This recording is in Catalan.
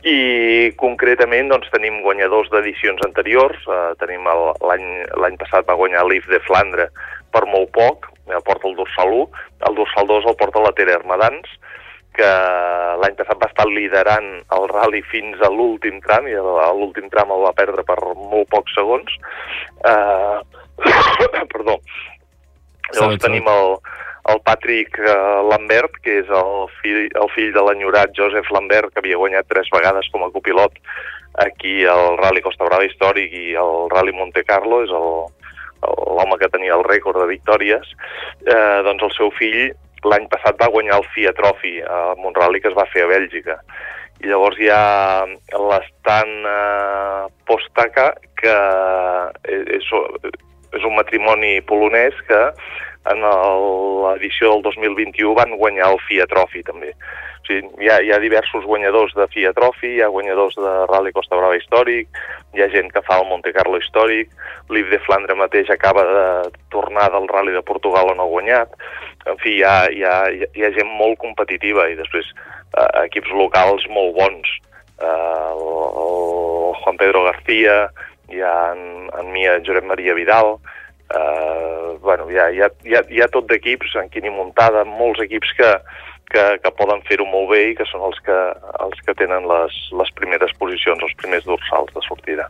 I concretament doncs, tenim guanyadors d'edicions anteriors. Tenim l'any passat va guanyar l'Yves de Flandre per molt poc, porta el dorsal 1, el dorsal 2 el porta la Tere Hermadans, que l'any passat va estar liderant el rally fins a l'últim tram, i l'últim tram el va perdre per molt pocs segons. Perdó. Llavors tenim el Patrick Lambert, que és el fill de l'enyorat Joseph Lambert, que havia guanyat 3 vegades com a copilot aquí al Rally Costa Brava històric i el Rally Monte Carlo, és l'home que tenia el rècord de victòries. Doncs el seu fill l'any passat va guanyar el FIA Trophy en un rally que es va fer a Bèlgica. I llavors hi ha l'Stan Postaka, que és un matrimoni polonès que en l'edició del 2021 van guanyar el FIA Trophy també. O sigui, hi ha diversos guanyadors de FIA Trophy, hi ha guanyadors de Rally Costa Brava històric, hi ha gent que fa el Monte Carlo històric, l'Yves de Flandre mateix acaba de tornar del Rally de Portugal on ha guanyat. En fi, hi ha gent molt competitiva i després equips locals molt bons. El Juan Pedro García, hi ha en Mia Josep Maria Vidal, hi ha tot d'equips, en Quini Muntada, molts equips que poden fer-ho molt bé i que són els que tenen les primeres posicions, els primers dorsals de sortida.